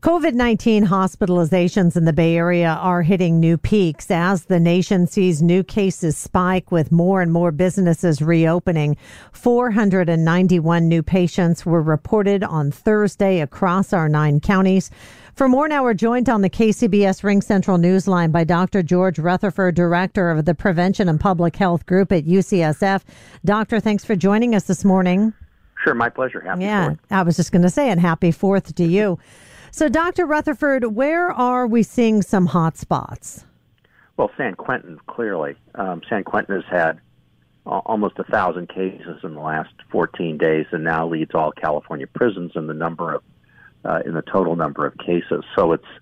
COVID-19 hospitalizations in the Bay Area are hitting new peaks as the nation sees new cases spike with more and more businesses reopening. 491 new patients were reported on Thursday across our 9 counties. For more now, we're joined on the KCBS Ring Central Newsline by Dr. George Rutherford, Director of the Prevention and Public Health Group at UCSF. Doctor, thanks for joining us this morning. Sure, my pleasure. Happy 4th. I was just going to say, and happy 4th to you. So, Dr. Rutherford, where are we seeing some hot spots? Well, San Quentin, clearly. San Quentin has had almost 1,000 cases in the last 14 days and now leads all California prisons in the total number of cases. So it's,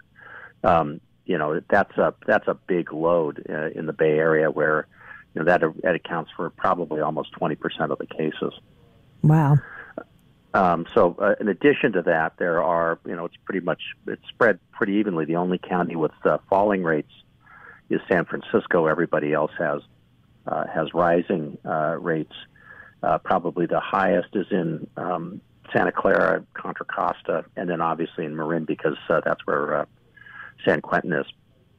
that's a big load in the Bay Area where, that accounts for probably almost 20% of the cases. Wow. So in addition to that, there are, it's spread pretty evenly. The only county with falling rates is San Francisco. Everybody else has rising rates. Probably the highest is in Santa Clara, Contra Costa, and then obviously in Marin because that's where San Quentin is.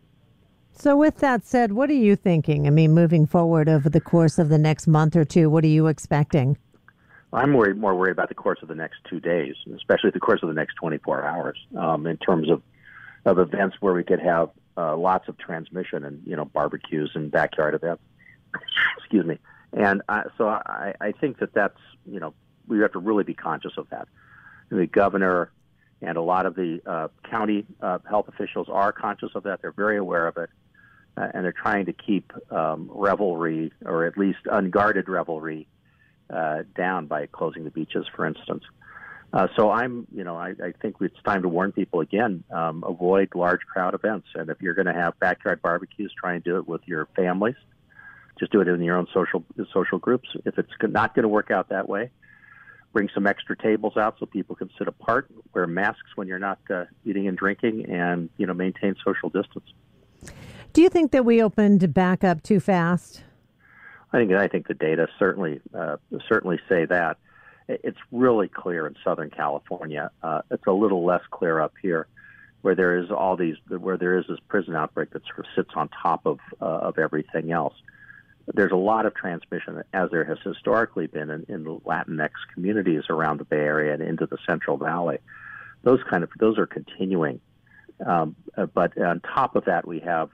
So with that said, what are you thinking? I mean, moving forward over the course of the next month or two, what are you expecting? I'm more worried about the course of the next 2 days, especially the course of the next 24 hours, in terms of events where we could have lots of transmission and, barbecues and backyard events. Excuse me. And so I think that's, we have to really be conscious of that. And the governor and a lot of the county health officials are conscious of that. They're very aware of it. And they're trying to keep revelry, or at least unguarded revelry, down by closing the beaches, for instance. So I think it's time to warn people again, avoid large crowd events. And if you're going to have backyard barbecues, try and do it with your families. Just do it in your own social groups. If it's not going to work out that way, bring some extra tables out so people can sit apart, wear masks when you're not eating and drinking, and, maintain social distance. Do you think that we opened back up too fast? I think the data certainly say that. It's really clear in Southern California. It's a little less clear up here, where there is this prison outbreak that sort of sits on top of everything else. There's a lot of transmission, as there has historically been in the Latinx communities around the Bay Area and into the Central Valley. Those are continuing. But on top of that, we have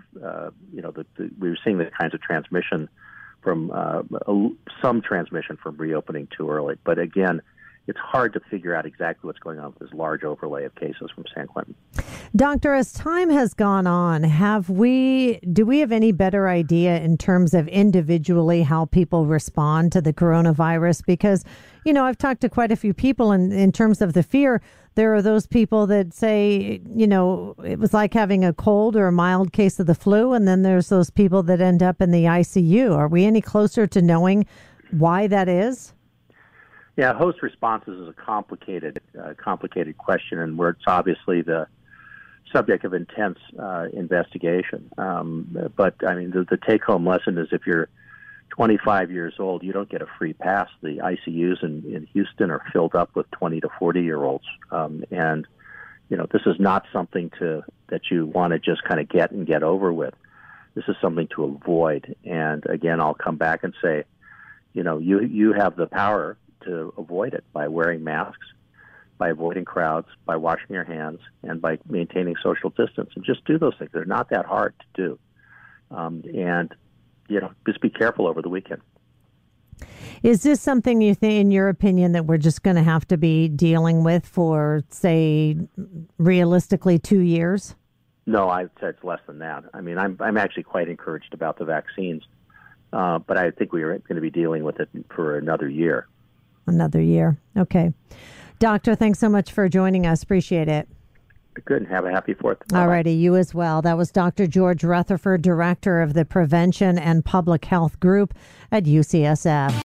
we're seeing the kinds of transmission from some transmission from reopening too early. But again, it's hard to figure out exactly what's going on with this large overlay of cases from San Quentin. Doctor, as time has gone on, do we have any better idea in terms of individually how people respond to the coronavirus? Because, I've talked to quite a few people in terms of the fear. There are those people that say, it was like having a cold or a mild case of the flu. And then there's those people that end up in the ICU. Are we any closer to knowing why that is? Yeah, host responses is a complicated question, and where it's obviously the subject of intense investigation. But I mean, the take-home lesson is if you're 25 years old, you don't get a free pass. The ICUs in Houston are filled up with 20 to 40-year-olds, and this is not something that you want to just kind of get over with. This is something to avoid. And again, I'll come back and say, you have the power to avoid it by wearing masks, by avoiding crowds, by washing your hands, and by maintaining social distance. And just do those things. They're not that hard to do. And just be careful over the weekend. Is this something you think, in your opinion, that we're just going to have to be dealing with for, say, realistically 2 years? No, I'd say it's less than that. I mean, I'm actually quite encouraged about the vaccines, but I think we're going to be dealing with it for another year. Another year. Okay. Doctor, thanks so much for joining us. Appreciate it. Good. And have a happy 4th. All righty. You as well. That was Dr. George Rutherford, Director of the Prevention and Public Health Group at UCSF.